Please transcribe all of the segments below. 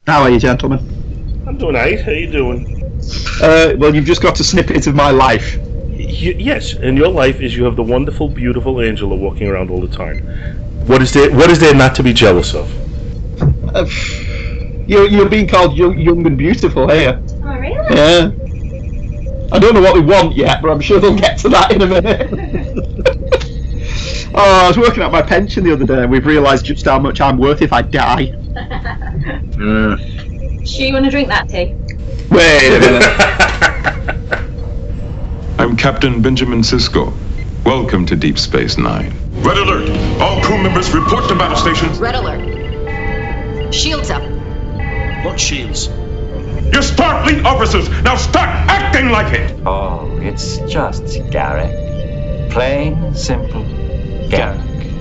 How are you, gentlemen? I'm doing alright. How you doing? Well, you've just got a snippet of my life. Yes, and your life is you have the wonderful, beautiful Angela walking around all the time. What is there not to be jealous of? You're being called young and beautiful here. Oh, really? Yeah. I don't know what we want yet, but I'm sure they'll get to that in a minute. Oh, I was working out my pension the other day, and we've realised just how much I'm worth if I die. Sure you want to drink that tea? Wait a minute. I'm Captain Benjamin Sisko. Welcome to Deep Space Nine. Red alert! All crew members report to battle stations. Red alert. Shields up. What shields? You're Starfleet officers! Now start acting like it! Oh, it's just Garrick. Plain, simple Garrick.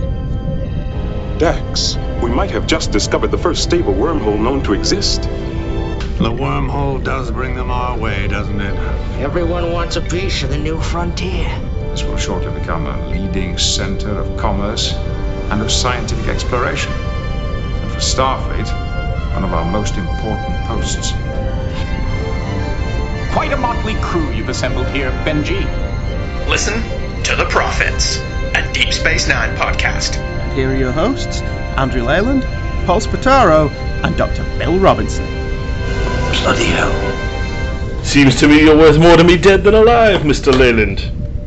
Dax, we might have just discovered the first stable wormhole known to exist. The wormhole does bring them our way, doesn't it? Everyone wants a piece of the new frontier. This will shortly become a leading center of commerce and of scientific exploration. And for Starfleet, one of our most important posts. Quite a motley crew you've assembled here, Benji. Listen to The Prophets, a Deep Space Nine podcast. And here are your hosts, Andrew Leyland, Paul Spataro, and Dr. Bill Robinson. Bloody hell. Seems to me you're worth more to me dead than alive, Mr. Leyland.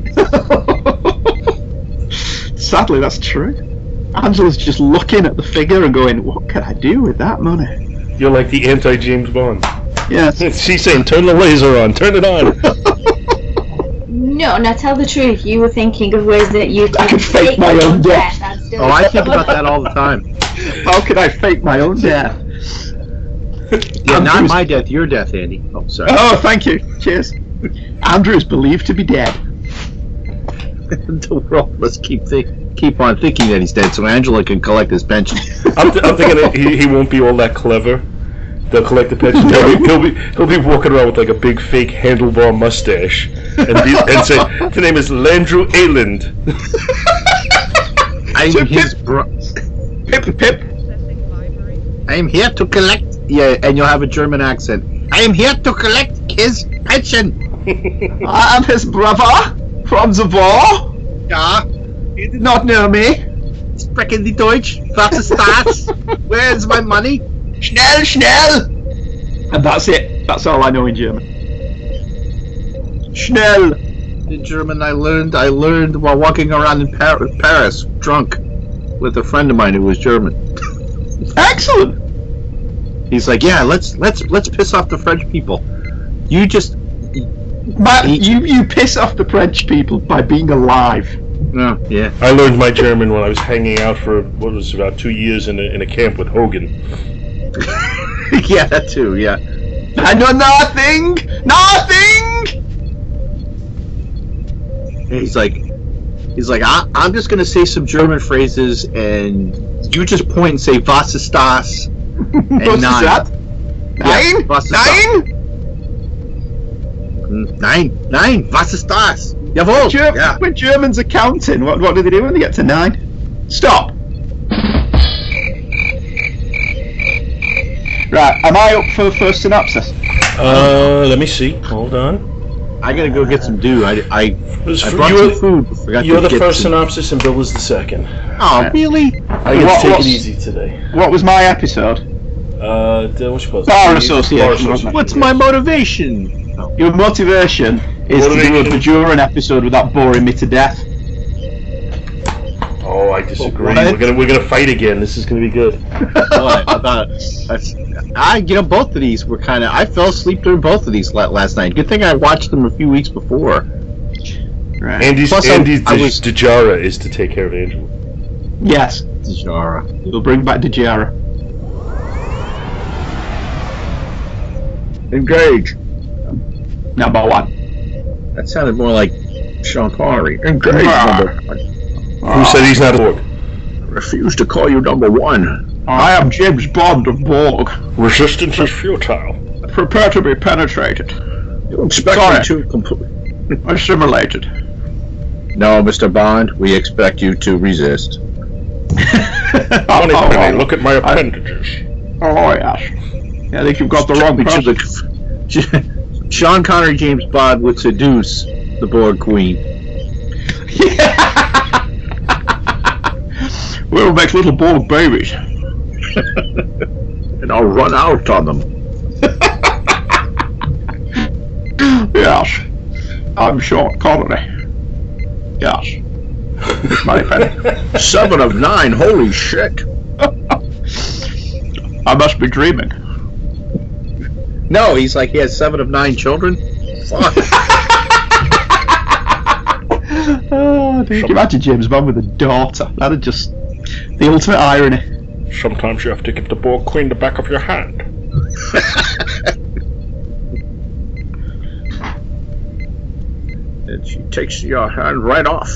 Sadly, that's true. Angela's just looking at the figure and going, what can I do with that money? You're like the anti-James Bond. Yes. She's saying, turn the laser on, turn it on. No, now tell the truth. You were thinking of ways that you could fake my own death. Oh, I think about that all the time. How could I fake my own death? Yeah, not my death, your death, Andy. Oh, sorry. Oh, thank you. Cheers. Andrew is believed to be dead. The world must keep on thinking that he's dead so Angela can collect his pension. I'm thinking he won't be all that clever. They'll collect the pension. He'll be walking around with like a big fake handlebar mustache and say the name is Landrew Ayland. I'm his Pip. I'm here to collect. Yeah, and you'll have a German accent. I am here to collect his pension. I am his brother from the war. Yeah. You did not know me. Sprechen die Deutsch? Was ist das? Where's my money? Schnell! And that's it. That's all I know in German. Schnell! In German, I learned while walking around in Paris, drunk, with a friend of mine who was German. Excellent. He's like, yeah, let's piss off the French people. You just, you piss off the French people by being alive. Oh, yeah. I learned my German when I was hanging out for what was about 2 years in a camp with Hogan. Yeah, that too. Yeah. I know nothing. He's like, I'm just gonna say some German phrases, and you just point and say "Was ist das?" and What's that? Nine? Nine. Was ist das? Jawohl. When Germans are counting, what do they do when they get to 9? Stop. Right, am I up for the first synopsis? Let me see. Hold on. I gotta go get some dew. I brought some food. You're the first synopsis and Bill is the second. Oh, really? I get to take it easy today. What was my episode? What's it called? Bar Association. What's my motivation? Your motivation is to do a Bajoran episode without boring me to death. Oh, I disagree. We're gonna fight again. This is gonna be good. What about? Both of these were kind of. I fell asleep during both of these last night. Good thing I watched them a few weeks before. Right. Andy's Dejara is to take care of Angel. Yes, Dejara. We'll bring back Dejara. Engage. Number 1. That sounded more like Sean Connery. Engage. Number 1. Who said he's not a Borg? Refuse to call you number 1. I am James Bond of Borg. Resistance is futile. Prepare to be penetrated. You expect me to complete. Assimilated. No, Mr. Bond, we expect you to resist. Penny, look at my appendages. Oh, yes. I think you've got the wrong person. Sean Connery, James Bond would seduce the Borg Queen. We'll make little Borg babies. And I'll run out on them. Yes. I'm Sean Connery. Yes. Moneypenny. 7 of 9, holy shit. I must be dreaming. No, he's like, he has 7 of 9 children? Fuck. Oh, dude. Can you imagine James Bond with a daughter? That'd just... the ultimate irony. Sometimes you have to give the Borg Queen the back of your hand. And she takes your hand right off.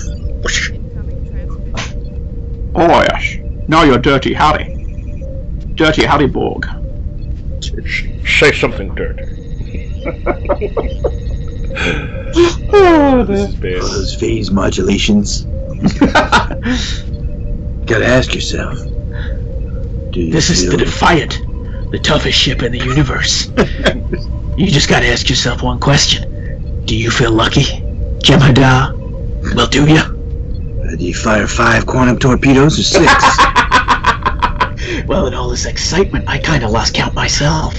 Oh, yes. Now you're Dirty Harry. Dirty Harry Borg. Say something dirty. Oh, this is bad. Those phase modulations. Gotta ask yourself. This is the Defiant, the toughest ship in the universe. You just gotta ask yourself one question. Do you feel lucky? Jem'Hadar? Well, do you? Do you fire 5 quantum torpedoes or 6? Well, in all this excitement, I kinda lost count myself.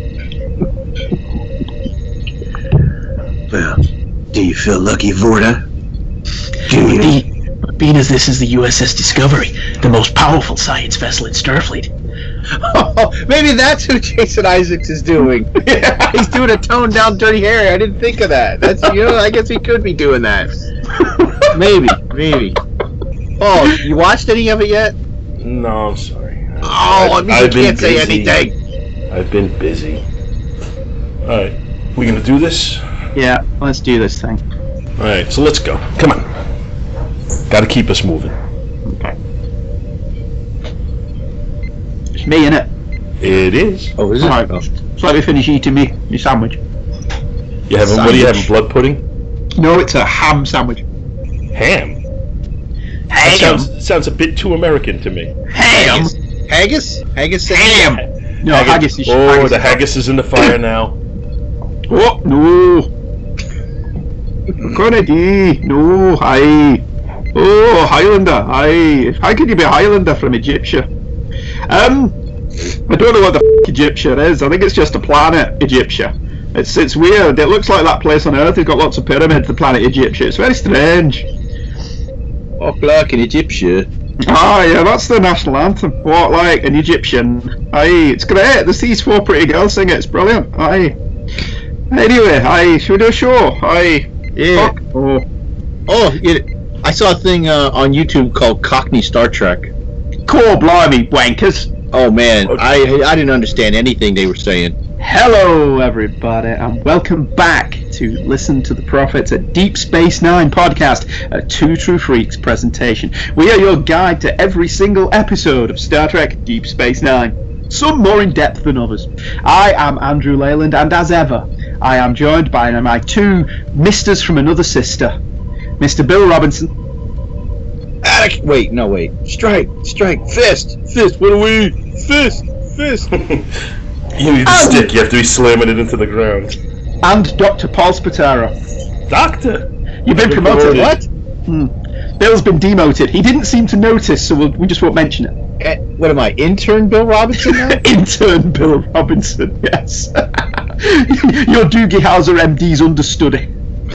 Well, do you feel lucky, Vorta? Do you? Being as this is the USS Discovery, the most powerful science vessel in Starfleet. Oh, maybe that's who Jason Isaacs is doing. He's doing a toned down Dirty Harry. I didn't think of that. That's, I guess he could be doing that. Maybe. Oh, you watched any of it yet? No, I'm sorry. Oh, you can't say anything. I've been busy. Alright, we gonna do this? Yeah, let's do this thing. Alright, so let's go. Come on. Gotta keep us moving. Okay. It's me, innit? It is. Oh, is it? Alright, so let me finish eating me sandwich. You having, what are you having, blood pudding? No, it's a ham sandwich. Ham? Ham? Sounds a bit too American to me. Ham? Haggis? Haggis? Ham! No, haggis is... Oh, haggis the haggis is in the fire now. Oh, no! Kennedy! No, aye. Oh, Highlander, aye. How could you be a Highlander from Egyptia? I don't know what the f*** Egyptia is. I think it's just a planet, Egyptia. It's weird. It looks like that place on Earth. They've got lots of pyramids, the planet Egyptia. It's very strange. Oh, like an Egyptian. Ah, yeah, that's the national anthem. What, like an Egyptian? Aye, it's great. There's these 4 pretty girls sing it. It's brilliant. Aye. Anyway, aye, should we do a show? Aye. Yeah. Oh, I saw a thing on YouTube called Cockney Star Trek. Cool, blimey, wankers. Oh man, I didn't understand anything they were saying. Hello everybody, and welcome back to Listen to the Prophets, a Deep Space Nine podcast, a Two True Freaks presentation. We are your guide to every single episode of Star Trek Deep Space Nine, some more in depth than others. I am Andrew Leyland, and as ever, I am joined by my 2 misters from another sister, Mr. Bill Robinson. Wait. Strike, fist, what are we? Fist. You need a stick, you have to be slamming it into the ground. And Dr. Paul Spataro. Doctor? You've been promoted. What? Bill's been demoted. He didn't seem to notice, so we just won't mention it. What am I, intern Bill Robinson now? Intern Bill Robinson, yes. Your Doogie Howser MD's understudy.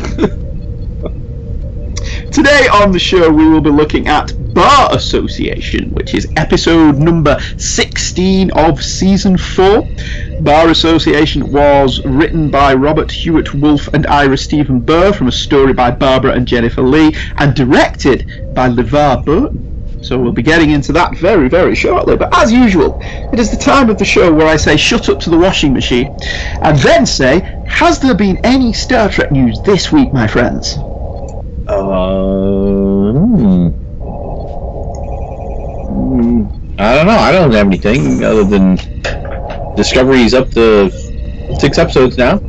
Today on the show we will be looking at Bar Association, which is episode number 16 of season 4. Bar Association was written by Robert Hewitt Wolfe and Ira Stephen Burr from a story by Barbara and Jennifer Lee, and directed by LeVar Burton. So we'll be getting into that very, very shortly. But as usual, it is the time of the show where I say shut up to the washing machine, and then say, has there been any Star Trek news this week, my friends? I don't know. I don't have anything other than Discovery's up to 6 episodes now.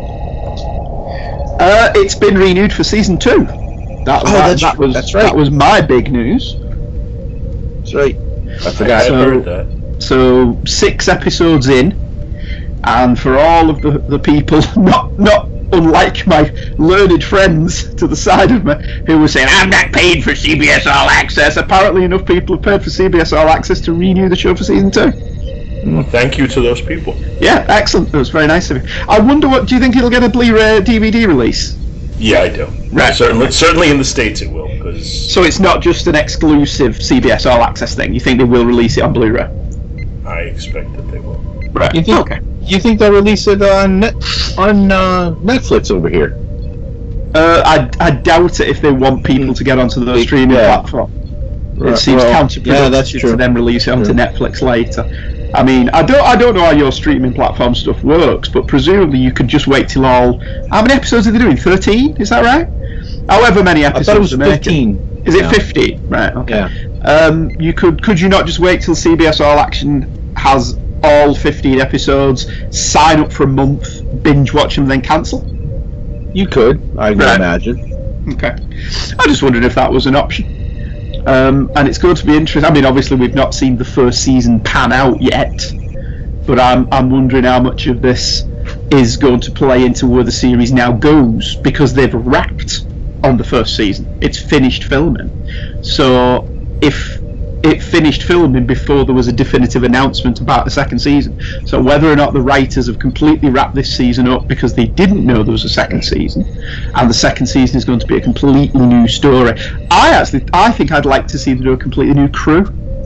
It's been renewed for season 2. That's right. That was my big news. That's right. I forgot. So 6 episodes in, And for all of the people, not unlike my learned friends to the side of me, who were saying, I'm not paid for CBS All Access, apparently enough people have paid for CBS All Access to renew the show for season 2. Well, thank you to those people. Yeah, excellent. That was very nice of you. I wonder, do you think it'll get a Blu-ray DVD release? Yeah, I do. Right. Certainly in the States it will. So it's not just an exclusive CBS All Access thing. You think they will release it on Blu-ray? I expect that they will. Right. You think they'll release it on Netflix over here? I doubt it if they want people to get onto the streaming platform. It seems counterproductive to them release it onto Netflix later. I mean, I don't know how your streaming platform stuff works, but presumably you could just wait till all. How many episodes are they doing? 13? Is that right? However many episodes. I thought it was 15. Is it 15? Right. Okay. Yeah. You could you not just wait till CBS All Action has all 15 episodes, sign up for a month, binge watch them, then cancel? You could, I would imagine. Okay. I just wondered if that was an option. And it's going to be interesting. I mean, obviously we've not seen the first season pan out yet, but I'm wondering how much of this is going to play into where the series now goes, because they've wrapped on the first season. It's finished filming. So if it finished filming before there was a definitive announcement about the second season, so whether or not the writers have completely wrapped this season up because they didn't know there was a second season, and the second season is going to be a completely new story. I think I'd like to see them do a completely new crew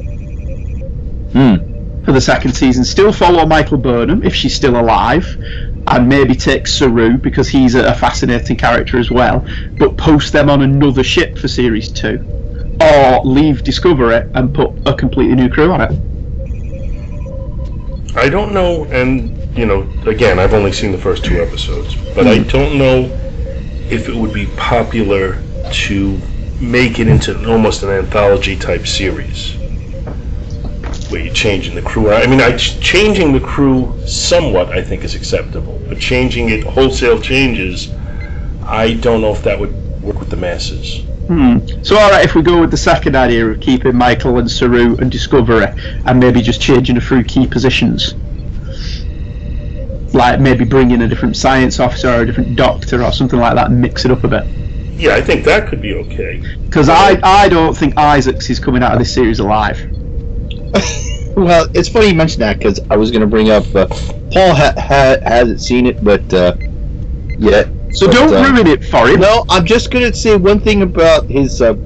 for the second season. Still follow Michael Burnham if she's still alive, and maybe take Saru because he's a fascinating character as well, but post them on another ship for series 2. Or leave Discovery and put a completely new crew on it. I don't know, and again, I've only seen the first 2 episodes, but I don't know if it would be popular to make it into almost an anthology type series where you're changing the crew. I mean, changing the crew somewhat I think is acceptable, but changing it wholesale changes, I don't know if that would work with the masses. So alright, if we go with the second idea of keeping Michael and Saru and Discovery and maybe just changing a few key positions, like maybe bring in a different science officer or a different doctor or something like that and mix it up a bit. Yeah, I think that could be okay. Because I don't think Isaacs is coming out of this series alive. Well, it's funny you mentioned that, because I was going to bring up Paul hasn't seen it, but yet. So don't ruin it for him. No, I'm just going to say one thing about his. I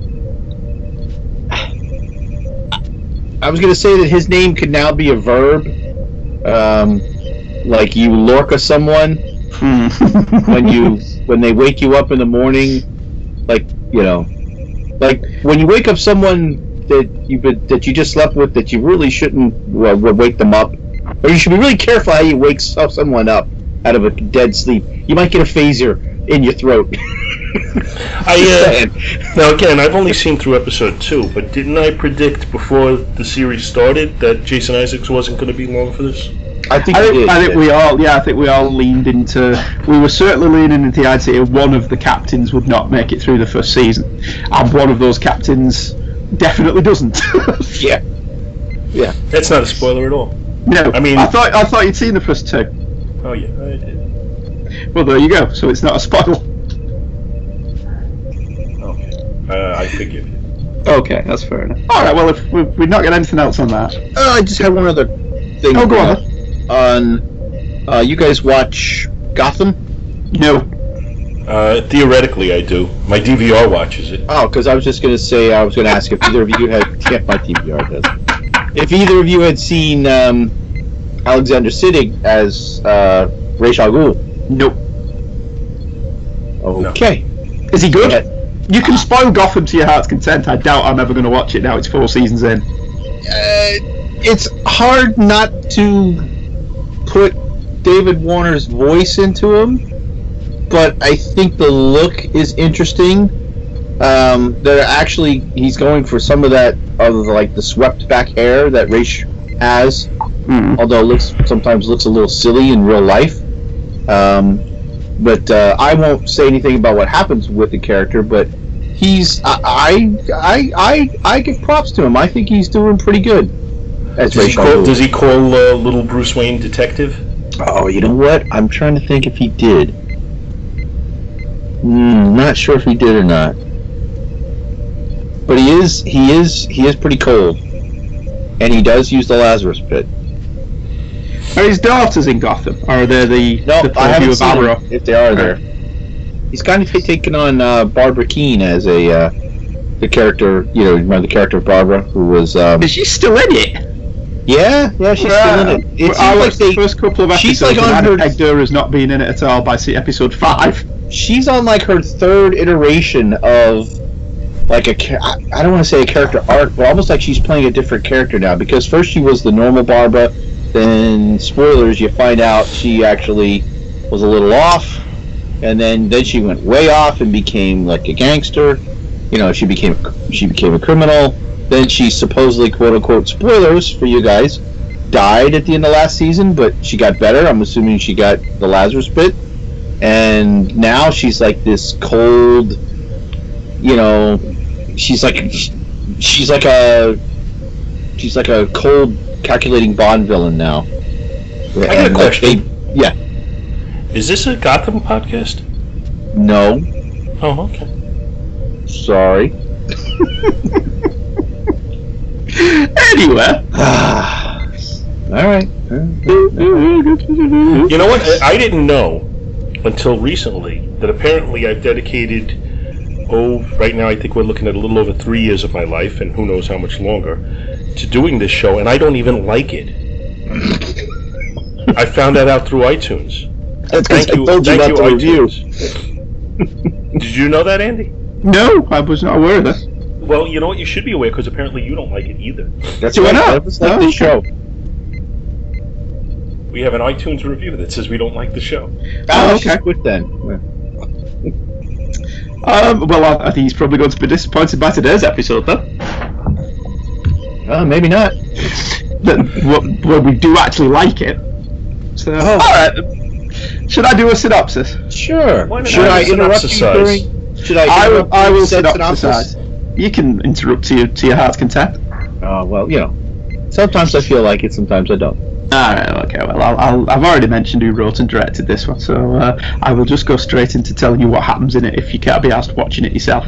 was going to say that his name could now be a verb, like you Lorca someone when they wake you up in the morning, like when you wake up someone that you just slept with that you really shouldn't wake them up, or you should be really careful how you wake someone up out of a dead sleep. You might get a phaser in your throat. Now again, I've only seen through episode 2, but didn't I predict before the series started that Jason Isaacs wasn't going to be long for this? I think we all leaned into. We were certainly leaning into the idea one of the captains would not make it through the first season, and one of those captains definitely doesn't. Yeah. That's not a spoiler at all. No, I mean, I thought you'd seen the first 2. Oh yeah, I did. Well, there you go. So it's not a spoiler. Okay, I forgive you. Okay, that's fair enough. All right. Well, if we've not got anything else on that, I just had one other thing. Oh, go on. You guys watch Gotham? No. Theoretically, I do. My DVR watches it. Oh, because I was just going to say, I was going to ask if either of you had. Yeah, my DVR does. If either of you had seen Alexander Siddig as Ra's al Ghul. Nope. Okay. No. Is he good? You can spoil Gotham to your heart's content. I doubt I'm ever going to watch it now. It's 4 seasons in. It's hard not to put David Warner's voice into him, but I think the look is interesting. That actually he's going for some of that like the swept back hair that Ra's has, although sometimes looks a little silly in real life. But I won't say anything about what happens with the character. But I give props to him. I think he's doing pretty good. Does he call little Bruce Wayne detective? Oh, you know what? I'm trying to think if he did. Not sure if he did or not. But he is pretty cold, and he does use the Lazarus Pit. Are his daughters in Gotham, or are they the I haven't seen Arrow? them, if they are there. He's kind of taken on Barbara Keene as the character. You know, remember the character of Barbara, who was. Is she still in it? Yeah, she's still in it. It seems like the first couple of episodes, she's like on her. Pegdur has not been in it at all by episode 5. She's on like her third iteration of like I don't want to say a character arc, but almost like she's playing a different character now. Because first she was the normal Barbara, then spoilers, you find out she actually was a little off, and then she went way off and became like a gangster. You know, she became a criminal. Then she supposedly, quote unquote, spoilers for you guys, died at the end of last season, but she got better. I'm assuming she got the Lazarus Pit. And now she's like this cold, you know, she's like a cold, calculating Bond villain now. I got a question. Yeah. Is this a Gotham podcast? No. Oh, okay. Sorry. Anyway. All right. You know what? I didn't know until recently that apparently I've dedicated, right now I think we're looking at a little over 3 years of my life, and who knows how much longer, to doing this show, and I don't even like it. I found that out through iTunes. Thank you, iTunes. Did you know that, Andy? No, I was not aware of this. Well, you know what? You should be aware, because apparently you don't like it either. That's right. That was like the show. We have an iTunes review that says we don't like the show. Oh, okay. Quit then. Well, I think he's probably going to be disappointed by today's episode, though. Maybe not. Well, we do actually like it. So, all right. Should I do a synopsis? Sure. Should I interrupt you during? I will synopsisize. You can interrupt to your heart's content. Well, you know, sometimes I feel like it, sometimes I don't. Alright, okay, well, I've already mentioned who wrote and directed this one, so I will just go straight into telling you what happens in it if you can't be asked watching it yourself.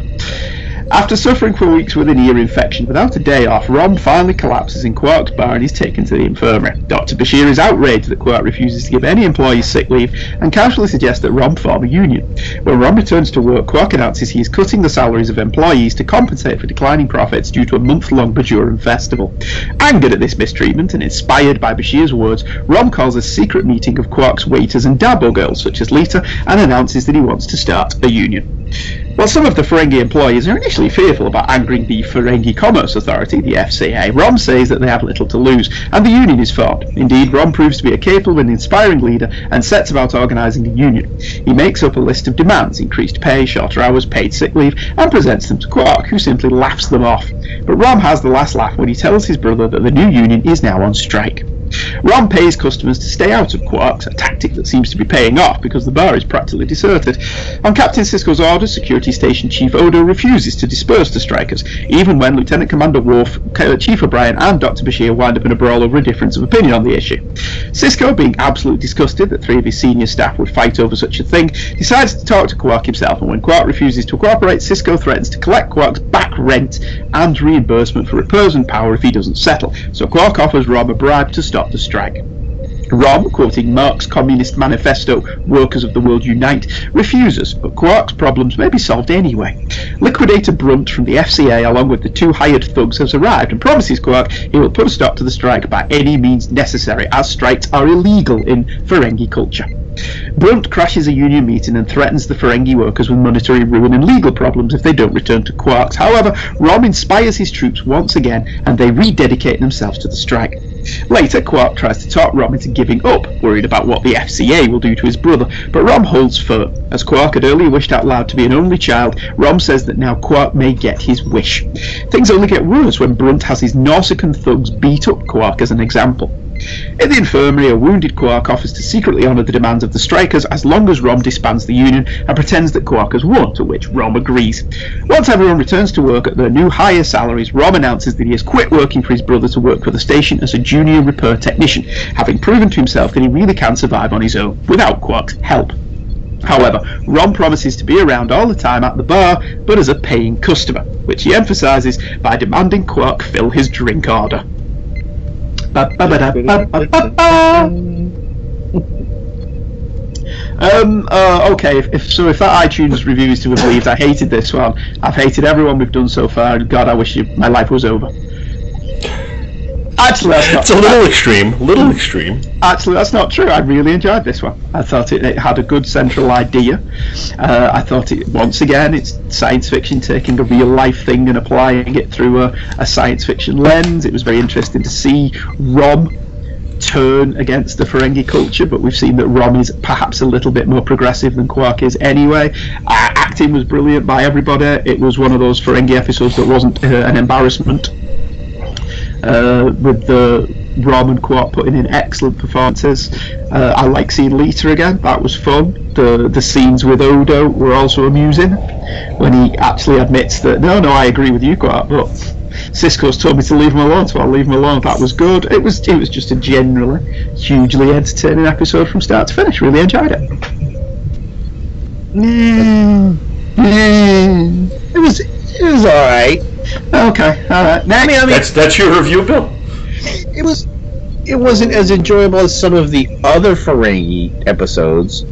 After suffering for weeks with an ear infection without a day off, Rom finally collapses in Quark's bar and is taken to the infirmary. Dr. Bashir is outraged that Quark refuses to give any employees sick leave and casually suggests that Rom form a union. When Rom returns to work, Quark announces he is cutting the salaries of employees to compensate for declining profits due to a month-long Bajoran festival. Angered at this mistreatment and inspired by Bashir's words, Rom calls a secret meeting of Quark's waiters and Dabo girls such as Lita and announces that he wants to start a union. While some of the Ferengi employees are initially fearful about angering the Ferengi Commerce Authority, the FCA, Rom says that they have little to lose, and the union is formed. Indeed, Rom proves to be a capable and inspiring leader and sets about organising the union. He makes up a list of demands: increased pay, shorter hours, paid sick leave, and presents them to Quark, who simply laughs them off. But Rom has the last laugh when he tells his brother that the new union is now on strike. Rom pays customers to stay out of Quark's, a tactic that seems to be paying off because the bar is practically deserted. On Captain Sisko's orders, Security Station Chief Odo refuses to disperse the strikers, even when Lieutenant Commander Worf, Chief O'Brien and Dr. Bashir wind up in a brawl over a difference of opinion on the issue. Sisko, being absolutely disgusted that 3 of his senior staff would fight over such a thing, decides to talk to Quark himself, and when Quark refuses to cooperate, Sisko threatens to collect Quark's back rent and reimbursement for repairs and power if he doesn't settle, so Quark offers Rom a bribe to stop the strike. Rom, quoting Marx's Communist Manifesto, "Workers of the world unite," refuses, but Quark's problems may be solved anyway. Liquidator Brunt from the FCA, along with the 2 hired thugs, has arrived and promises Quark he will put a stop to the strike by any means necessary, as strikes are illegal in Ferengi culture. Brunt crashes a union meeting and threatens the Ferengi workers with monetary ruin and legal problems if they don't return to Quark's. However, Rom inspires his troops once again and they rededicate themselves to the strike. Later, Quark tries to talk Rom into giving up, worried about what the FCA will do to his brother, but Rom holds firm. As Quark had earlier wished out loud to be an only child, Rom says that now Quark may get his wish. Things only get worse when Brunt has his Nausicaan thugs beat up Quark as an example. In the infirmary, a wounded Quark offers to secretly honour the demands of the strikers as long as Rom disbands the Union and pretends that Quark has won, to which Rom agrees. Once everyone returns to work at their new higher salaries, Rom announces that he has quit working for his brother to work for the station as a junior repair technician, having proven to himself that he really can survive on his own without Quark's help. However, Rom promises to be around all the time at the bar, but as a paying customer, which he emphasises by demanding Quark fill his drink order. Okay, if that iTunes review is to be believed, I hated this one. I've hated everyone we've done so far. God, I wish my life was over. Actually, that's not. It's a little extreme. Actually, that's not true. I really enjoyed this one. I thought it had a good central idea. I thought once again, it's science fiction taking a real life thing and applying it through a science fiction lens. It was very interesting to see Rom turn against the Ferengi culture, but we've seen that Rom is perhaps a little bit more progressive than Quark is anyway. Acting was brilliant by everybody. It was one of those Ferengi episodes that wasn't an embarrassment. With the Rom and Quark putting in excellent performances. I like seeing Lita again. That was fun. The scenes with Odo were also amusing when he actually admits that no, I agree with you, Quark, but Sisko's told me to leave him alone, so I'll leave him alone. That was good. It was just a generally hugely entertaining episode from start to finish. Really enjoyed it. It was all right. Okay, all right. Next. That's your review, Bill. It wasn't as enjoyable as some of the other Ferengi episodes.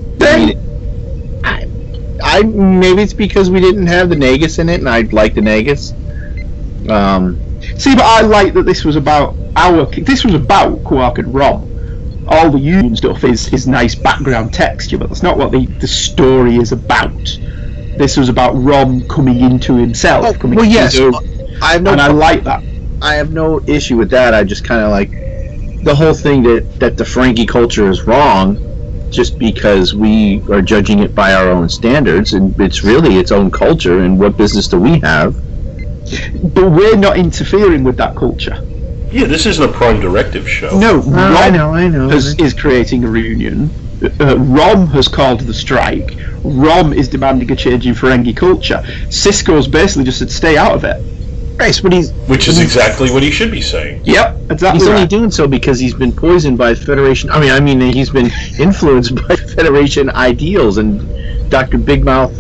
I maybe it's because we didn't have the Nagus in it, and I like the Nagus. See, but I like that this was about Quark and Rom. All the Union stuff is nice background texture, but that's not what the story is about. This was about Rom coming into himself. I like that. I have no issue with that. I just kind of like the whole thing that the Ferengi culture is wrong, just because we are judging it by our own standards, and it's really its own culture. And what business do we have? But we're not interfering with that culture. Yeah, this isn't a Prime Directive show. No, I know. Is creating a reunion. Rom has called the strike. Rom is demanding a change in Ferengi culture. Sisko's basically just said, stay out of it. Right, but which is exactly what he should be saying. Yep, exactly. He's only doing so because he's been poisoned by Federation. I mean, he's been influenced by Federation ideals and Dr. Big Mouth,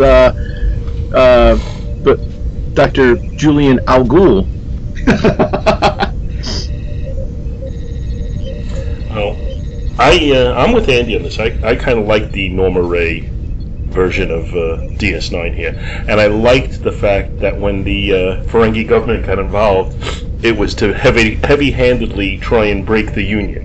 but Dr. Julian Al Ghul. I'm with Andy on this. I kind of like the Norma Ray version of DS9 here, and I liked the fact that when the Ferengi government got involved, it was to heavy-handedly try and break the Union.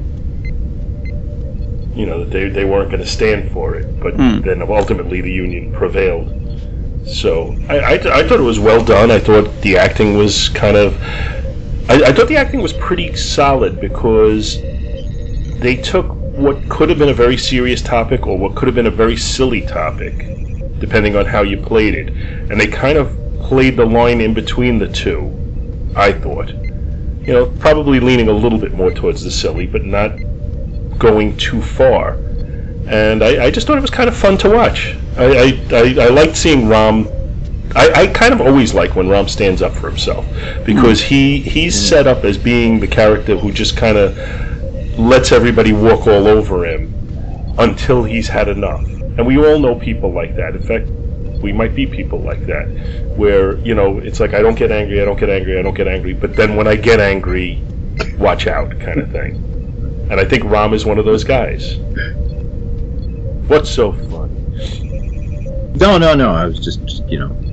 You know, that they weren't going to stand for it, but then ultimately the Union prevailed. So I thought it was well done. I thought the acting was I thought the acting was pretty solid, because they took what could have been a very serious topic or what could have been a very silly topic, depending on how you played it, and they kind of played the line in between the two, I thought. You know, probably leaning a little bit more towards the silly, but not going too far. And I just thought it was kind of fun to watch. I liked seeing Rom. I kind of always like when Rom stands up for himself, because he's set up as being the character who just kind of lets everybody walk all over him until he's had enough. And we all know people like that. In fact, we might be people like that, where, you know, it's like, I don't get angry, but then when I get angry, watch out, kind of thing. And I think Rom is one of those guys. What's so fun? No, I was just you know.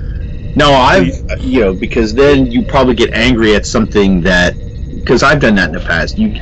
No, because then you probably get angry at something that, because I've done that in the past. You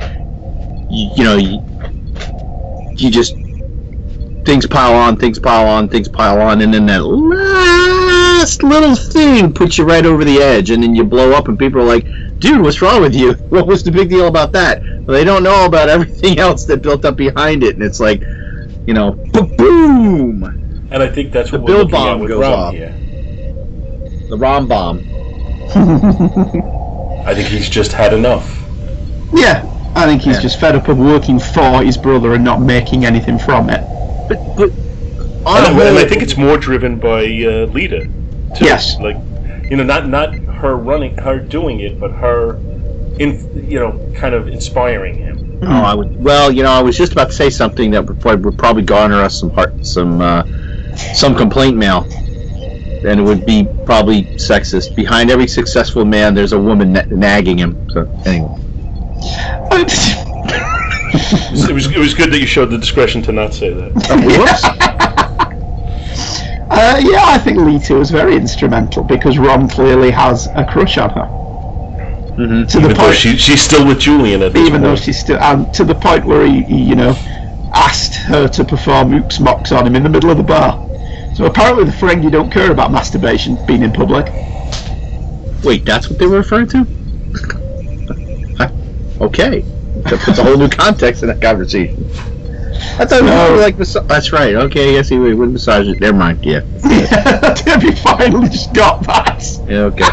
just, things pile on, and then that last little thing puts you right over the edge, and then you blow up, and people are like, dude, what's wrong with you? What was the big deal about that? Well, they don't know about everything else that built up behind it, and it's like, you know, boom! And I think that's what the we're Bill looking bomb at with goes Rom off. here. The Rom bomb. I think he's just had enough. Yeah, I think he's just fed up of working for his brother and not making anything from it. But and I think it's more driven by Lita, too. Yes. Like, not her doing it, but her, kind of inspiring him. Oh, I was just about to say something that would probably garner us some complaint mail, and it would be probably sexist. Behind every successful man, there's a woman nagging him. So anyway, it was good that you showed the discretion to not say that. Whoops. Yeah, I think Lita was very instrumental because Ron clearly has a crush on her. Mm-hmm. To the point she's still with Julian at this even point. though she's still, and to the point where he asked her to perform Oops Mox on him in the middle of the bar. So apparently the Ferengi don't care about masturbation being in public. Wait, that's what they were referring to? Okay, that puts a whole new context in that conversation. I thought it was like that's right. Okay, yes, he would massage it. Never mind. Yeah. Debbie finally just got that. Yeah. Okay.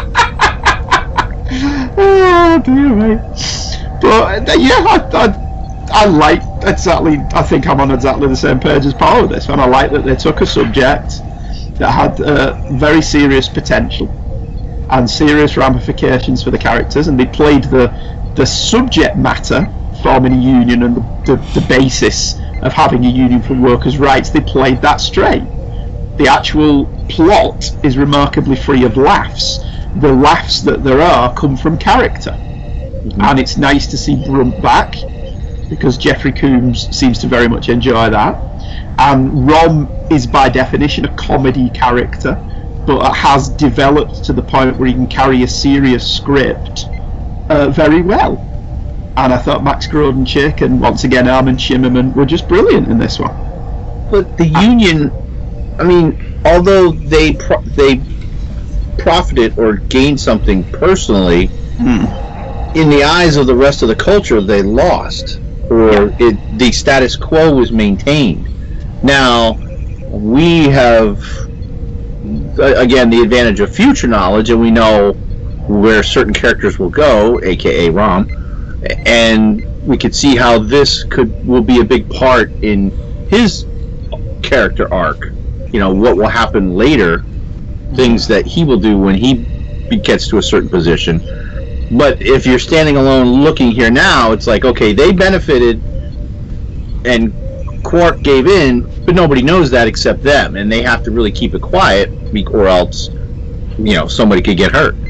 Oh dear me. But I like exactly. I think I'm on exactly the same page as Paul with this one. I like that they took a subject that had very serious potential and serious ramifications for the characters, and they played the subject matter forming a union and the basis of having a union for workers' rights. They played that straight. The actual plot is remarkably free of laughs. The laughs that there are come from character, and it's nice to see Brunt back because Jeffrey Combs seems to very much enjoy that, and Rom is by definition a comedy character, but has developed to the point where he can carry a serious script very well. And I thought Max Grodenchik and once again Armin Shimmerman were just brilliant in this one. But the union, I mean, although they profited or gained something personally, in the eyes of the rest of the culture, they lost, or the status quo was maintained. Now, we have, again, the advantage of future knowledge, and we know where certain characters will go, aka Rom, and we could see how this will be a big part in his character arc. What will happen later, things that he will do when he gets to a certain position. But if you're standing alone looking here now, it's like, okay, they benefited and Quark gave in, but nobody knows that except them, and they have to really keep it quiet, or else somebody could get hurt.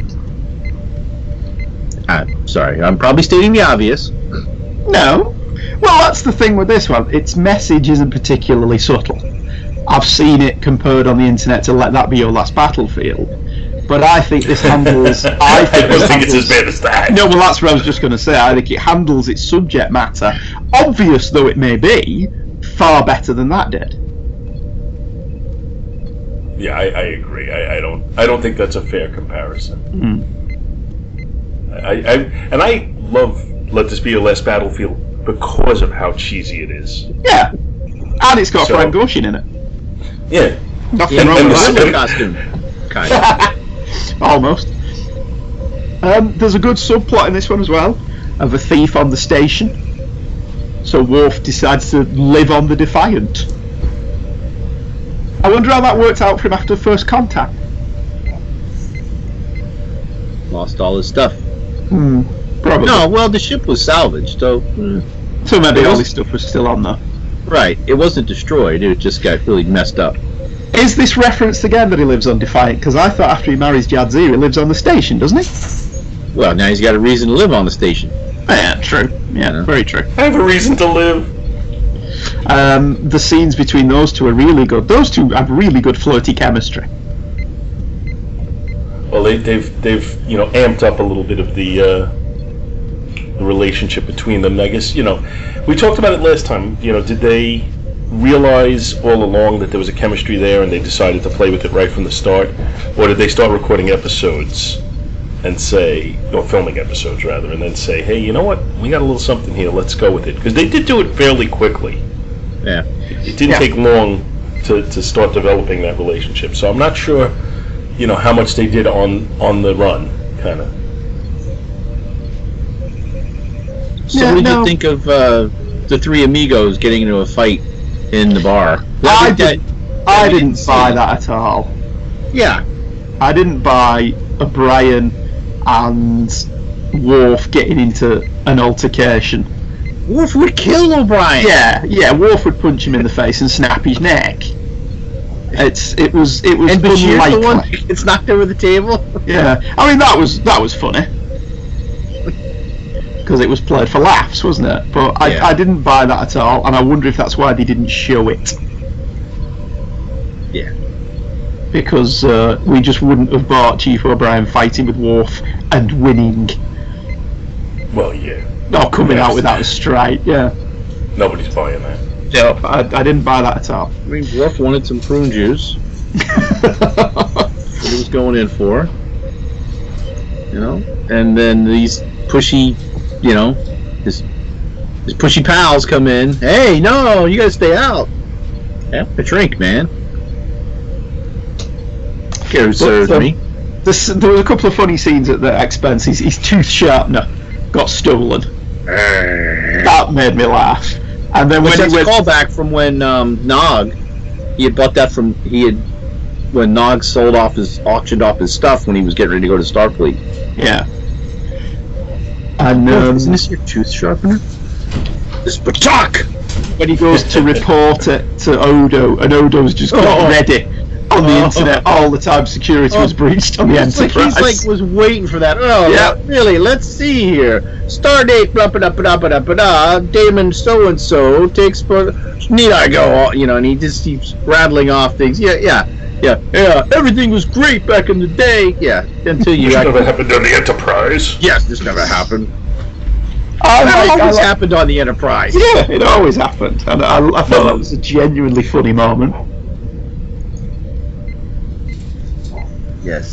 Sorry, I'm probably stating the obvious. No. Well, that's the thing with this one. Its message isn't particularly subtle. I've seen it compared on the internet to Let That Be Your Last Battlefield. But I think this handles... I don't think it's as bad as that. No, well, that's what I was just going to say. I think it handles its subject matter, obvious though it may be, far better than that did. Yeah, I agree. I don't think that's a fair comparison. I love Let This Be Your Last Battlefield because of how cheesy it is. Yeah, and it's got Frank Gorshin in it. Yeah, nothing wrong with that costume. Kind of. Almost. There's a good subplot in this one as well, of a thief on the station. So Worf decides to live on the Defiant. I wonder how that worked out for him after First Contact. Lost all his stuff. Probably. No, well, the ship was salvaged, so... So maybe all his stuff was still on there. Right, it wasn't destroyed, it just got really messed up. Is this referenced again that he lives on Defiant? Because I thought after he marries Jadzia, he lives on the station, doesn't he? Well, now he's got a reason to live on the station. Yeah, true. Yeah, very true. I have a reason to live. The scenes between those two are really good. Those two have really good flirty chemistry. Well, they've amped up a little bit of the relationship between them. I guess we talked about it last time. Did they realize all along that there was a chemistry there, and they decided to play with it right from the start, or did they start recording episodes and say, or filming episodes rather, and then say, hey, you know what? We got a little something here. Let's go with it, because they did do it fairly quickly. Yeah, it didn't take long to start developing that relationship. So I'm not sure. How much they did on the run, kind of. So what did you think of the three amigos getting into a fight in the bar? I didn't buy that at all. Yeah. I didn't buy O'Brien and Worf getting into an altercation. Worf would kill O'Brien. Yeah, Worf would punch him in the face and snap his neck. It was and unlikely. The one that gets knocked over the table. Yeah, I mean that was funny because it was played for laughs, wasn't it? But I didn't buy that at all, and I wonder if that's why they didn't show it. Yeah, because we just wouldn't have bought Chief O'Brien fighting with Worf and winning. Well, yeah. Or coming out without a strike, yeah. Nobody's buying that. No, I didn't buy that at all. I mean, Worf wanted some prune juice. What he was going in for. You know? And then these pushy, you know, his pushy pals come in. Hey, no, you gotta stay out. Have a drink, man. Care serves me. There was a couple of funny scenes at the expense. His tooth sharpener got stolen. That made me laugh. And then when that's a callback from when Nog, he had bought that from when Nog auctioned off his stuff when he was getting ready to go to Starfleet. Yeah. And isn't this your tooth sharpener? This batak! When he goes to report it to Odo, and Odo's just got ready on the internet all the time. Security was breached on the Enterprise. He's was waiting for that. Really? Let's see here. Stardate, blah blah blah blah blah. Damon so and so takes. Need I go? You know, and he just keeps rattling off things. Yeah. Everything was great back in the day. Yeah, until you. This never happened on the Enterprise. Yes, this never happened. It always happened on the Enterprise. Yeah, it always happened, and I thought that was a genuinely funny moment. Yes,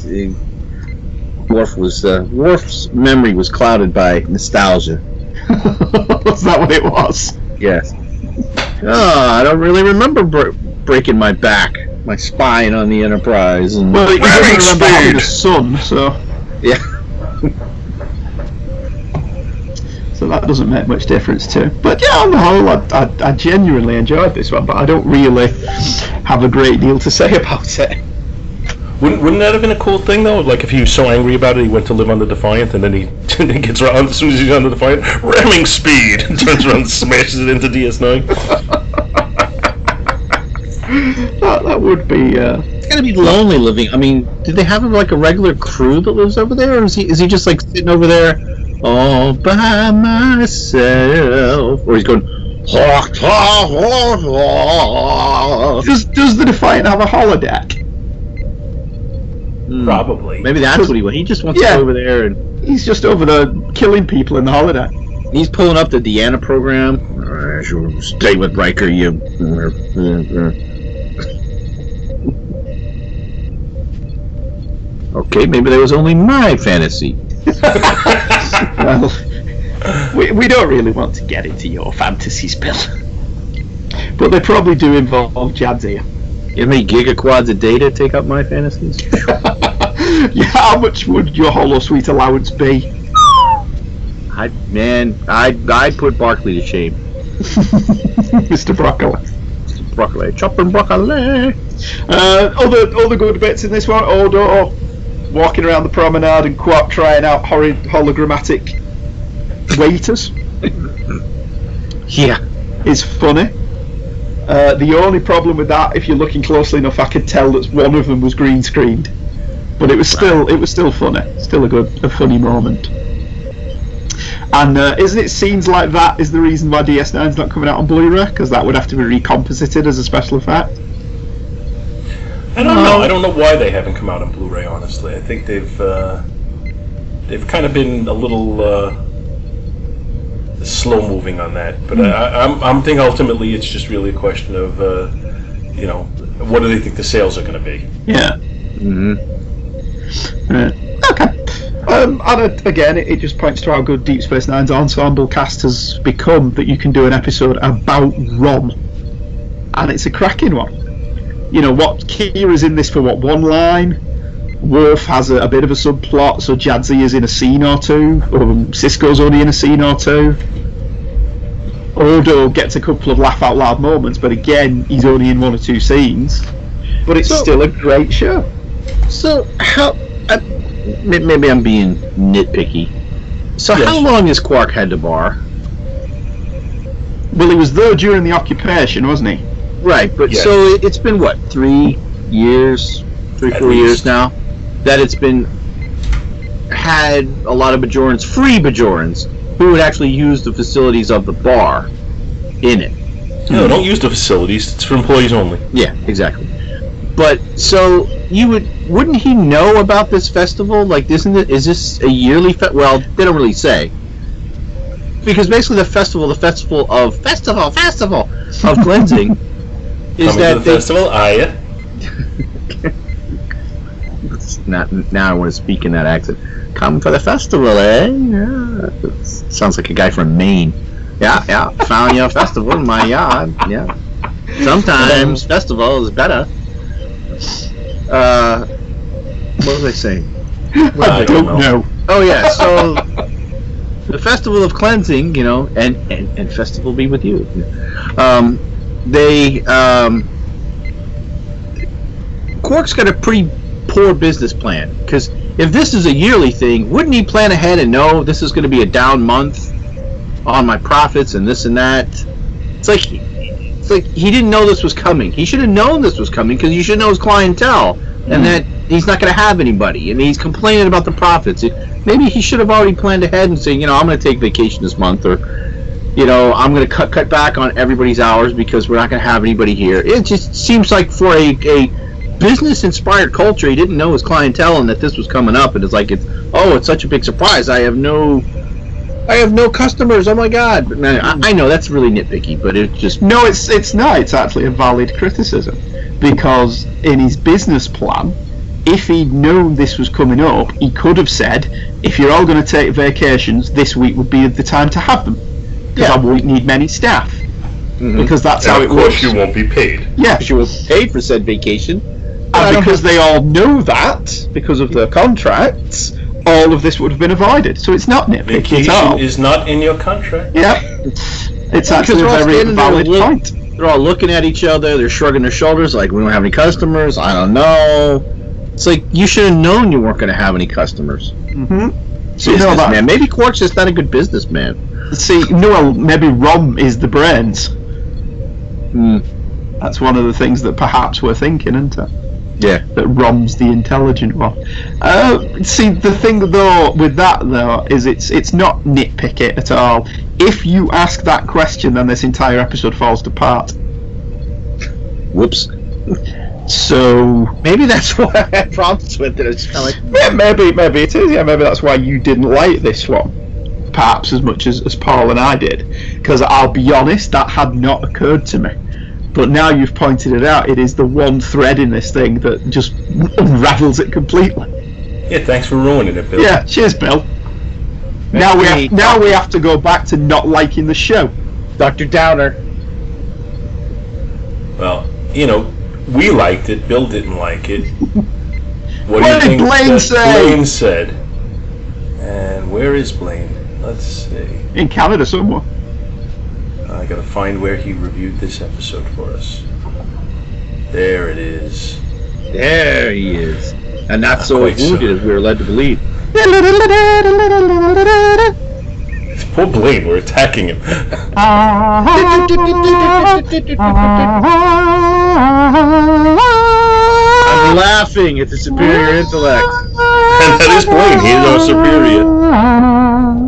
Worf's memory was clouded by nostalgia. Was that what it was? Yes. I don't really remember breaking my back, my spine on the Enterprise. And well, you don't remember having a son, so yeah. So that doesn't make much difference too. But yeah, on the whole, I genuinely enjoyed this one, but I don't really have a great deal to say about it. Wouldn't that have been a cool thing though? Like if he was so angry about it, he went to live on the Defiant, and then he gets around as soon as he's on the Defiant, ramming speed, and turns around and smashes it into DS9. that would be. It's gotta be lonely living. I mean, did they have like a regular crew that lives over there, or is he just like sitting over there all by myself, or he's going? Does the Defiant have a holodeck? Probably. Maybe that's what he wants. He just wants to go over there, and he's just over there killing people in the holodeck. He's pulling up the Deanna program. Stay with Riker, you. Okay, maybe that was only my fantasy. Well, we don't really want to get into your fantasies, Bill. But they probably do involve Jadzia. How many gigaquads a day to take up my fantasies? Yeah, how much would your holosuite allowance be? I'd put Barclay to shame. Mr. Broccoli. Mr. Broccoli. Chopping broccoli. Other good bits in this one. Odo walking around the promenade and Quark trying out horrid hologrammatic waiters. Yeah. Is funny. The only problem with that, if you're looking closely enough, I could tell that one of them was green screened, but it was still funny, still a funny moment. And isn't it scenes like that is the reason why DS9's not coming out on Blu-ray? Because that would have to be recomposited as a special effect. I don't know. I don't know why they haven't come out on Blu-ray. Honestly, I think they've kind of been a little slow moving on that. But I'm thinking ultimately it's just really a question of what do they think the sales are going to be? Yeah. Mm-hmm. Okay. And again, it just points to how good Deep Space Nine's ensemble cast has become, that you can do an episode about Rom, and it's a cracking one. You know, what Kira's in this for one line, Worf has a bit of a subplot, so Jadzia is in a scene or two, or Sisko's only in a scene or two. Odo gets a couple of laugh out loud moments, but again, he's only in 1 or 2 scenes. But it's still a great show. So how? Maybe I'm being nitpicky. So how long has Quark had the bar? Well, he was there during the occupation, wasn't he? Right, but so it's been what, 3 years, 4 years now, that it's been had a lot of Bajorans, free Bajorans, who would actually use the facilities of the bar in it. No, don't use the facilities. It's for employees only. Yeah, exactly. But so wouldn't he know about this festival? Like, is this a yearly well, they don't really say. Because basically the festival of cleansing is Coming that to the festival, are ya? Now I want to speak in that accent. Come for the festival, eh? Yeah. Sounds like a guy from Maine. Yeah. Found your festival in my yard. Yeah. Sometimes festival is better. What was I saying? I don't know. Oh yeah, so the festival of cleansing, and festival be with you. Quark's got a pretty poor business plan, because if this is a yearly thing, wouldn't he plan ahead and know this is going to be a down month on my profits and this and that? It's like he didn't know this was coming. He should have known this was coming, because you should know his clientele and that he's not going to have anybody, and he's complaining about the profits. Maybe he should have already planned ahead and saying, I'm going to take vacation this month, or I'm going to cut back on everybody's hours because we're not going to have anybody here. It just seems like for a business-inspired culture, he didn't know his clientele and that this was coming up, and it's such a big surprise. I have no customers. Oh my God! But I know that's really nitpicky, but it's just it's not. It's actually a valid criticism, because in his business plan, if he'd known this was coming up, he could have said, if you're all going to take vacations, this week would be the time to have them, because I won't need many staff. Because that's how it works. Of course, you won't be paid. Yeah, you will paid for said vacation. And because they all know that, because of their contracts, all of this would have been avoided. So it's not nitpicky at all. Vacation is not in your contract. Yeah. It's actually a very valid point. They're all looking at each other, they're shrugging their shoulders like, we don't have any customers, I don't know. It's like, you should have known you weren't going to have any customers. So man. Maybe Quark's just not a good businessman. See, maybe Rom is the brains. That's one of the things that perhaps we're thinking, isn't it? Yeah. That Rom's the intelligent one. See, the thing though with that though is it's not nitpicky at all. If you ask that question, then this entire episode falls apart. Whoops. So maybe that's why I had problems with it. It's kind of like maybe it is. Yeah, maybe that's why you didn't like this one, perhaps as much as Paul and I did. Because I'll be honest, that had not occurred to me. But now you've pointed it out, it is the one thread in this thing that just unravels it completely. Yeah, thanks for ruining it, Bill. Yeah, cheers, Bill. Now we have to go back to not liking the show. Dr. Downer. Well, we liked it. Bill didn't like it. What did Blaine say? Blaine said. And where is Blaine? Let's see. In Canada somewhere. I gotta find where he reviewed this episode for us. There it is. There he is. And not so wounded as we were led to believe. Poor Blaine, we're attacking him. I'm laughing at the superior intellect. And that is Blaine, he is our superior.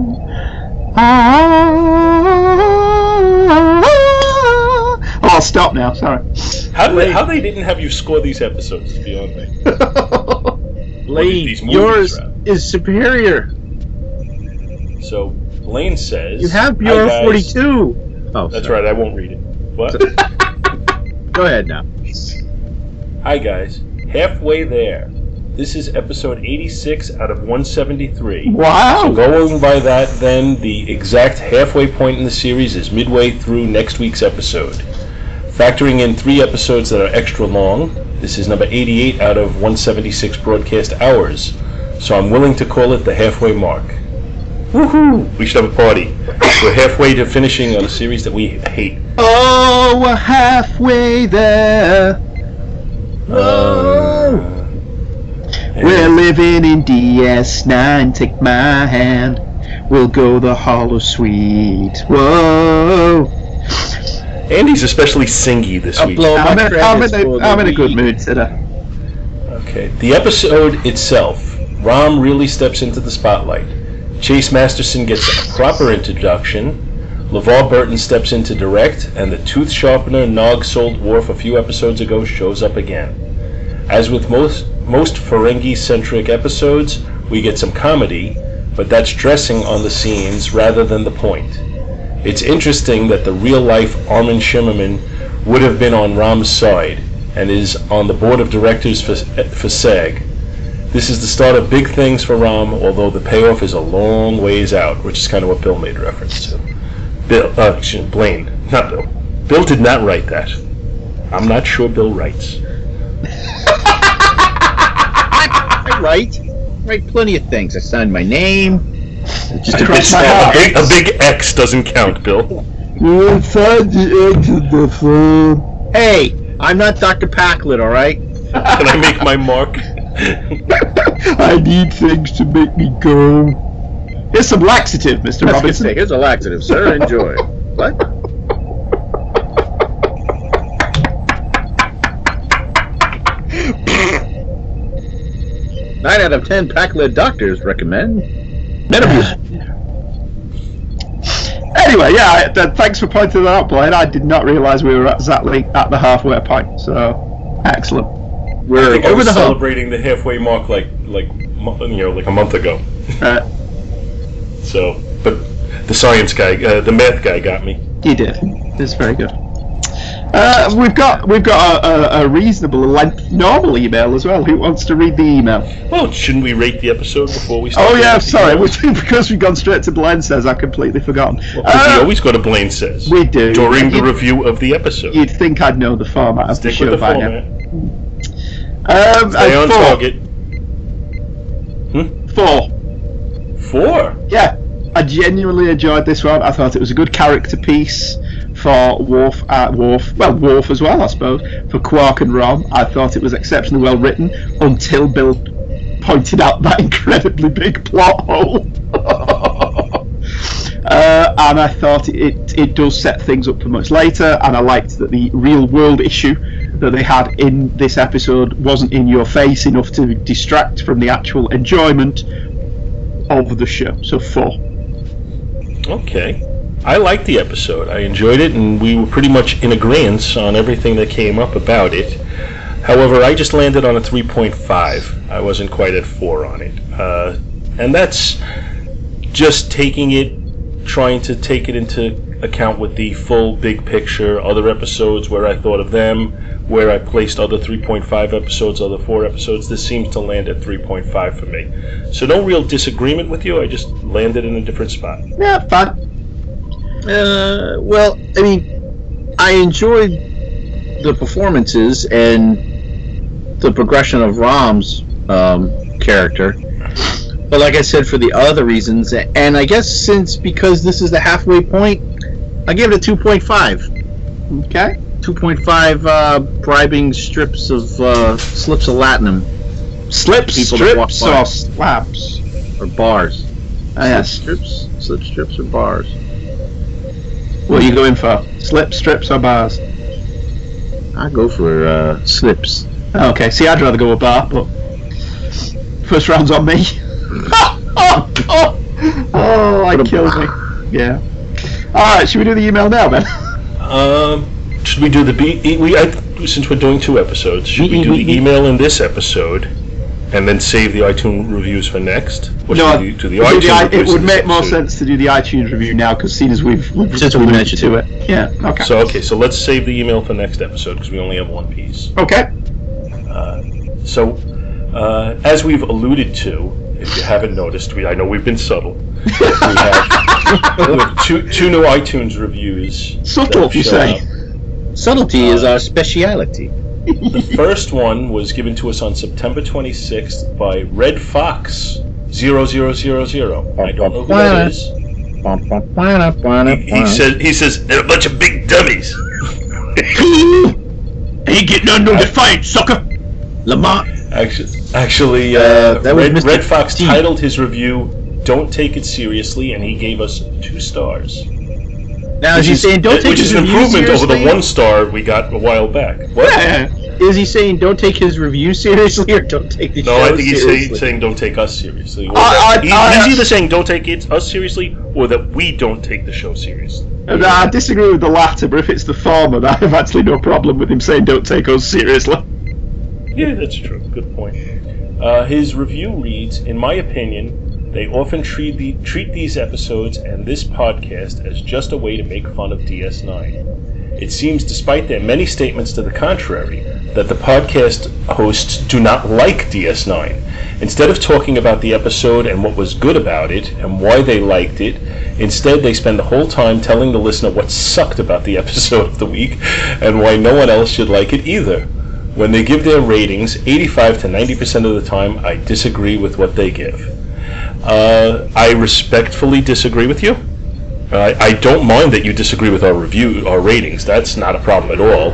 I'll stop now, sorry. How they didn't have you score these episodes is beyond me. Blaine, yours is superior. So, Blaine says... You have Bureau 42. Oh, that's right, I won't read it. What? Go ahead now. Hi guys, halfway there. This is episode 86 out of 173. Wow! So going by that, then, the exact halfway point in the series is midway through next week's episode. Factoring in 3 episodes that are extra long, this is number 88 out of 176 broadcast hours. So I'm willing to call it the halfway mark. Woohoo! We should have a party. We're halfway to finishing on a series that we hate. Oh, we're halfway there. We're living in DS9. Take my hand. We'll go the Hollow Suite. Whoa. Andy's especially singy this week. I'm in a good mood today. Okay. The episode itself, Rom really steps into the spotlight. Chase Masterson gets a proper introduction. LeVar Burton steps in to direct, and the tooth sharpener Nog sold Worf a few episodes ago shows up again. As with most Ferengi-centric episodes, we get some comedy, but that's dressing on the scenes rather than the point. It's interesting that the real-life Armin Shimmerman would have been on Rom's side, and is on the board of directors for SAG. This is the start of big things for Rom, although the payoff is a long ways out, which is kind of what Bill made reference to. Blaine, not Bill. Bill did not write that. I'm not sure Bill writes. I write plenty of things. I signed my name. Just a big X doesn't count, Bill. You'll find the X in the phone. Hey, I'm not Dr. Packlet, all right? Can I make my mark? I need things to make me go. Here's some laxative, Mr. Robinson. Here's a laxative, sir. Enjoy. What? 9 out of 10 Packlet doctors recommend Metabuse. Anyway, yeah, thanks for pointing that out, Blaine. I did not realise we were exactly at the halfway point, so excellent. We're over the celebrating the halfway mark like a month ago. So, but the science guy, the math guy, got me. He did. It's very good. We've got a reasonable length normal email as well. Who wants to read the email? Well, shouldn't we rate the episode before we start? Oh yeah, sorry. Because we've gone straight to Blaine Says, I've completely forgotten. Well, we always go to Blaine Says. We do. During the review of the episode. You'd think I'd know the format of the show by now. Stay on target. 4. 4? Yeah. I genuinely enjoyed this one. I thought it was a good character piece for Worf as well, I suppose, for Quark and Rom. I thought it was exceptionally well written until Bill pointed out that incredibly big plot hole. And I thought it does set things up for much later, and I liked that the real world issue that they had in this episode wasn't in your face enough to distract from the actual enjoyment of the show. So 4. Okay. I liked the episode. I enjoyed it, and we were pretty much in agreement on everything that came up about it. However, I just landed on a 3.5. I wasn't quite at 4 on it. And that's just trying to take it into account with the full big picture, other episodes, where I thought of them, where I placed other 3.5 episodes, other 4 episodes. This seems to land at 3.5 for me. So no real disagreement with you. I just landed in a different spot. Yeah, fine. Well, I mean, I enjoyed the performances and the progression of Rom's character. But like I said, for the other reasons, and I guess because this is the halfway point, I give it a 2.5. Okay. 2.5 bribing slips of latinum. Strips or slaps? Or bars. Yes. Slip strips or bars. What are you going for? Slip, strips, or bars? I go for slips. Okay, see, I'd rather go with bar, but first round's on me. Oh, I killed me. Yeah. Alright, should we do the email now, then? Should we do since we're doing 2 episodes, should we do the email in this episode and then save the iTunes reviews for next? Or should we do the iTunes it would make more sense to do the iTunes review now, because seeing as we've mentioned to it. Yeah, okay. So let's save the email for next episode, because we only have 1 piece. Okay. As we've alluded to, if you haven't noticed, I know we've been subtle. We have two new iTunes reviews. Subtle, you say? Subtlety is our speciality. The first one was given to us on September 26th by Red Fox 0000. I don't know who that is. He says they're a bunch of big dummies. Ain't getting under the fight, sucker. Lamont. Actually, Red Fox titled his review "Don't Take It Seriously," and he gave us 2 stars. Now, is he saying don't take his review seriously? Which is an improvement over the 1 star we got a while back. What? Yeah. Is he saying don't take his review seriously or don't take the show seriously? No, I think he's saying don't take us seriously. He's either saying don't take us seriously or that we don't take the show seriously. I disagree with the latter, but if it's the former, I have actually no problem with him saying don't take us seriously. Yeah, that's true. Good point. His review reads, in my opinion, they often treat these episodes and this podcast as just a way to make fun of DS9. It seems, despite their many statements to the contrary, that the podcast hosts do not like DS9. Instead of talking about the episode and what was good about it and why they liked it, instead they spend the whole time telling the listener what sucked about the episode of the week and why no one else should like it either. When they give their ratings, 85 to 90% of the time, I disagree with what they give. I respectfully disagree with you. I don't mind that you disagree with our ratings. That's not a problem at all.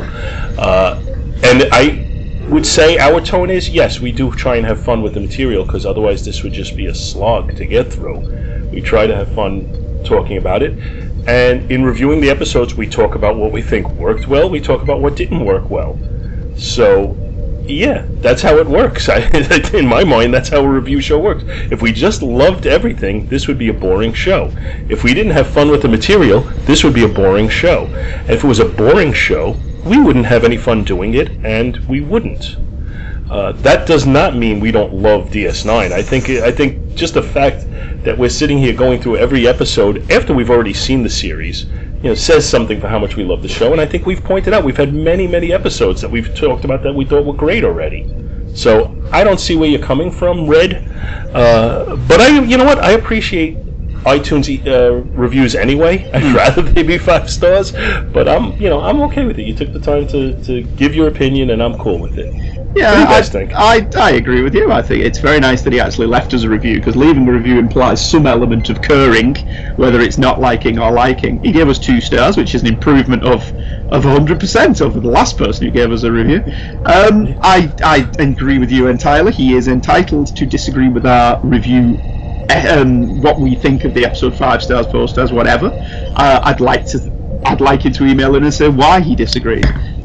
And I would say our tone is, yes, we do try and have fun with the material, because otherwise this would just be a slog to get through. We try to have fun talking about it. And in reviewing the episodes, we talk about what we think worked well. We talk about what didn't work well. So, yeah, that's how it works. In my mind, that's how a review show works. If we just loved everything, this would be a boring show. If we didn't have fun with the material, this would be a boring show. And if it was a boring show, we wouldn't have any fun doing it, and we wouldn't. That does not mean we don't love DS9. I think just the fact that we're sitting here going through every episode after we've already seen the series, says something for how much we love the show. And I think we've pointed out we've had many, many episodes that we've talked about that we thought were great already. So I don't see where you're coming from, Red. But you know what? I appreciate iTunes reviews anyway. I'd rather they be 5 stars. But I'm okay with it. You took the time to give your opinion, and I'm cool with it. Yeah, what do you guys think? I agree with you. I think it's very nice that he actually left us a review, because leaving a review implies some element of caring, whether it's not liking or liking. He gave us 2 stars, which is an improvement of 100% over the last person who gave us a review. I agree with you entirely. He is entitled to disagree with our review, what we think of the episode, 5 stars, 4 stars, whatever. I'd like him to email in and say why he disagrees.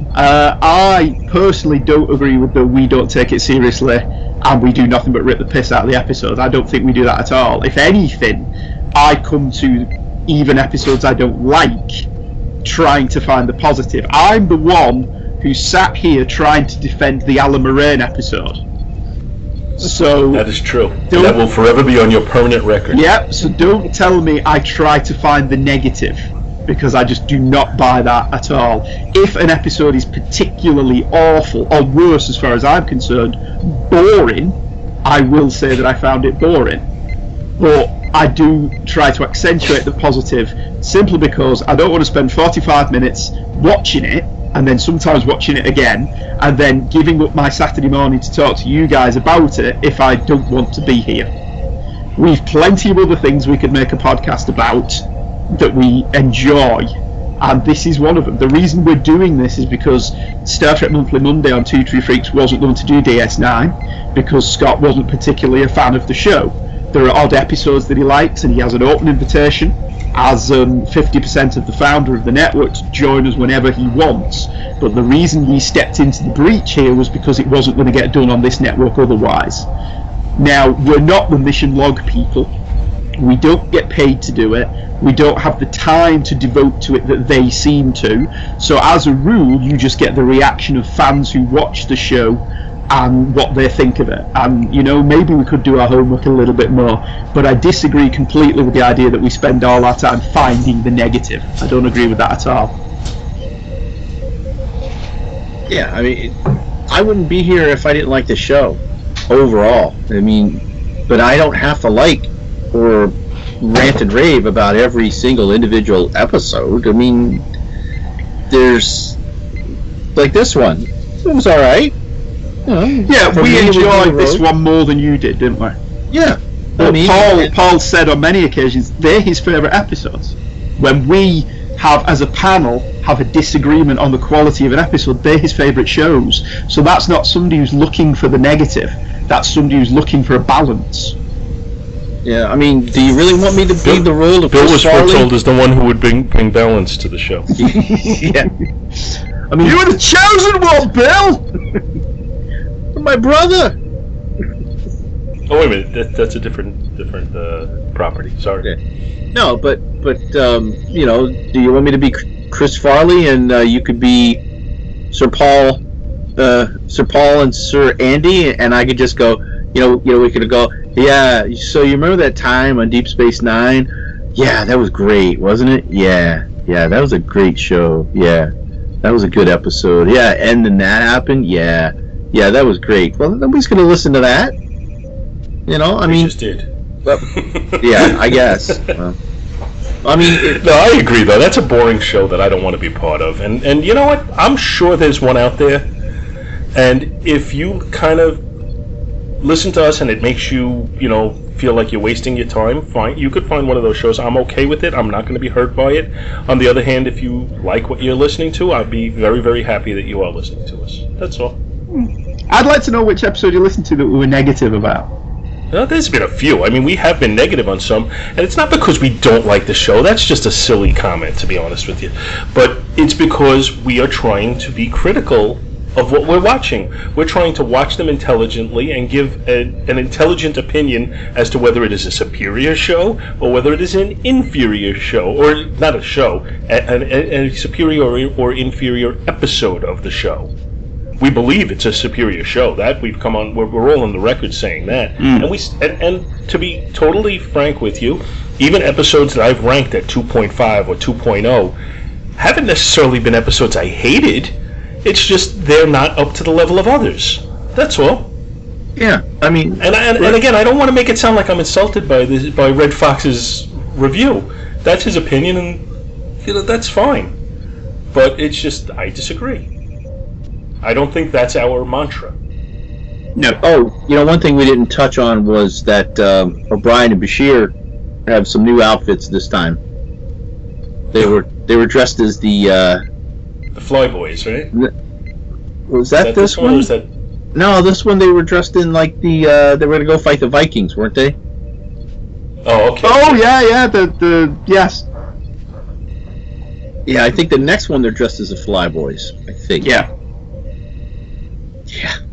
I personally don't agree with the we don't take it seriously and we do nothing but rip the piss out of the episodes. I don't think we do that at all. If anything, I come to even episodes I don't like trying to find the positive. I'm the one who sat here trying to defend the Alan Moraine episode. So that is true. That will forever be on your permanent record. Yep, so don't tell me I try to find the negative, because I just do not buy that at all. If an episode is particularly awful, or worse as far as I'm concerned, boring, I will say that I found it boring. But I do try to accentuate the positive, simply because I don't want to spend 45 minutes watching it, and then sometimes watching it again, and then giving up my Saturday morning to talk to you guys about it if I don't want to be here. We've plenty of other things we could make a podcast about that we enjoy, and this is one of them. The reason we're doing this is because Star Trek Monthly Monday on Two True Freaks wasn't going to do DS9 because Scott wasn't particularly a fan of the show. There are odd episodes that he likes, and he has an open invitation as 50% of the founder of the network to join us whenever he wants. But the reason we stepped into the breach here was because it wasn't going to get done on this network otherwise. Now, we're not the mission log people. We don't get paid to do it. We don't have the time to devote to it that they seem to. So as a rule, you just get the reaction of fans who watch the show and what they think of it. And, maybe we could do our homework a little bit more. But I disagree completely with the idea that we spend all our time finding the negative. I don't agree with that at all. Yeah, I mean, I wouldn't be here if I didn't like the show overall. But I don't have to like or rant and rave about every single individual episode. There's like this one. It was all right. Yeah, we enjoyed this one more than you did, didn't we? Yeah, Paul said on many occasions they're his favourite episodes. When we have, as a panel, have a disagreement on the quality of an episode, they're his favourite shows. So that's not somebody who's looking for the negative. That's somebody who's looking for a balance. Yeah, I mean, do you really want me to be the role of Bill Chris was Farley? foretold as the one who would bring balance to the show. Yeah. I mean, you were the chosen one, Bill! My brother! Oh, wait a minute. That's a different property. Sorry. Yeah. No, but you know, do you want me to be Chris Farley and you could be Sir Paul and Sir Andy, and I could just go, you know, we could go, yeah. So you remember that time on Deep Space Nine? Yeah, that was great, wasn't it? Yeah, that was a great show. Yeah, that was a good episode. Yeah, and then that happened. Yeah, that was great. Well, nobody's gonna listen to that. You know, I mean, just did. Well, yeah, I guess. Well, I mean, no, I agree though. That's a boring show that I don't want to be part of. And you know what? I'm sure there's one out there. And if you kind of listen to us and it makes you, you know, feel like you're wasting your time, fine. You could find one of those shows. I'm okay with it. I'm not going to be hurt by it. On the other hand, if you like what you're listening to, I'd be very, very happy that you are listening to us. That's all. I'd like to know which episode you listened to that we were negative about. Well, there's been a few. I mean, we have been negative on some, and it's not because we don't like the show. That's just a silly comment, to be honest with you. But it's because we are trying to be critical of what we're watching. We're trying to watch them intelligently and give an intelligent opinion as to whether it is a superior show or whether it is an inferior show, or not a show, a superior or inferior episode of the show. We believe it's a superior show. That we've come on. We're all on the record saying that. And and to be totally frank with you, even episodes that I've ranked at 2.5 or 2.0 haven't necessarily been episodes I hated. It's just they're not up to the level of others. That's all. Yeah, I mean, and again, I don't want to make it sound like I'm insulted by Red Fox's review. That's his opinion, and you know that's fine. But it's just I disagree. I don't think that's our mantra. No. Oh, you know, one thing we didn't touch on was that O'Brien and Bashir have some new outfits this time. They were dressed as the Flyboys, right? Was that this one? Or is that... No, this one they were dressed in like they were going to go fight the Vikings, weren't they? Oh, okay. Oh, yeah, yes. Yeah, I think the next one they're dressed as the Flyboys, I think. Yeah. Yeah.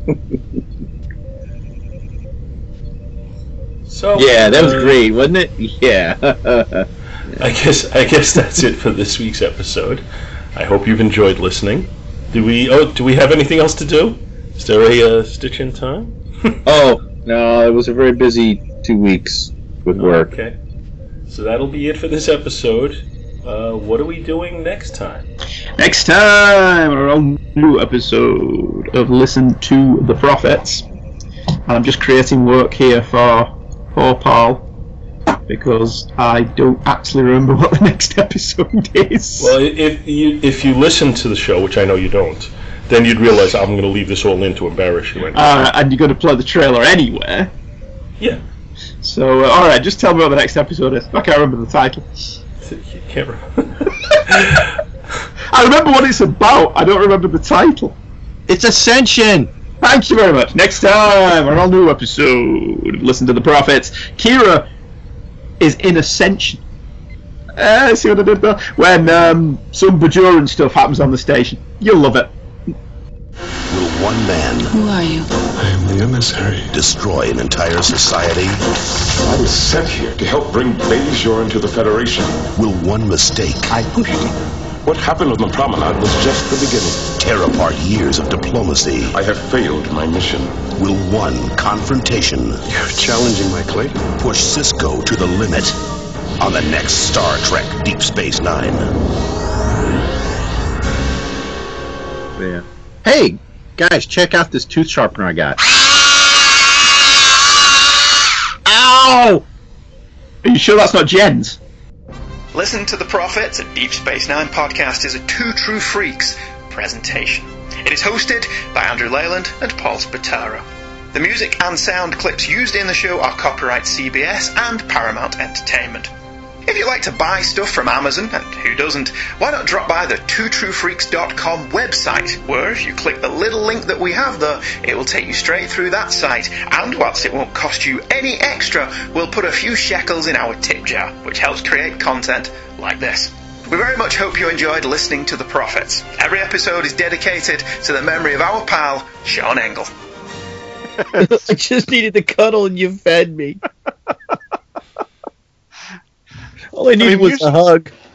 So yeah, that was great, wasn't it? Yeah. I guess that's it for this week's episode. I hope you've enjoyed listening. Do we have anything else to do? Is there a Stitch in time? Oh, no, it was a very busy 2 weeks with work. Okay. So that'll be it for this episode. What are we doing next time? Next time, on our own new episode of Listen to the Prophets. And I'm just creating work here for poor Paul, because I don't actually remember what the next episode is. Well, if you listen to the show, which I know you don't, then you'd realize I'm going to leave this all in to embarrass you. And you're going to play the trailer anyway. Yeah. So, alright, just tell me what the next episode is. I can't remember the title. You can't remember. I remember what it's about. I don't remember the title. It's Ascension. Thank you very much. Next time, on our new episode, Listen to the Prophets, Kira is in Ascension. See what I did there? When some Bajoran stuff happens on the station. You'll love it. Will one man... Who are you? I am the emissary. ...destroy an entire society? I was sent here to help bring Bajor into the Federation. Will one mistake... I pushed him. What happened on the promenade was just the beginning. Tear apart years of diplomacy. I have failed my mission. Will one confrontation... You're challenging my claim. ...push Sisko to the limit on the next Star Trek Deep Space Nine? Yeah. Hey, guys, check out this tooth sharpener I got. Ow! Are you sure that's not Jen's? Listen to the Prophets, a Deep Space Nine podcast, is a Two True Freaks presentation. It is hosted by Andrew Leyland and Paul Spataro. The music and sound clips used in the show are copyright CBS and Paramount Entertainment. If you like to buy stuff from Amazon, and who doesn't, why not drop by the twotruefreaks.com website, where if you click the little link that we have there, it will take you straight through that site, and whilst it won't cost you any extra, we'll put a few shekels in our tip jar, which helps create content like this. We very much hope you enjoyed listening to The Prophets. Every episode is dedicated to the memory of our pal, Sean Engel. I just needed to cuddle and you fed me. All I needed was a hug.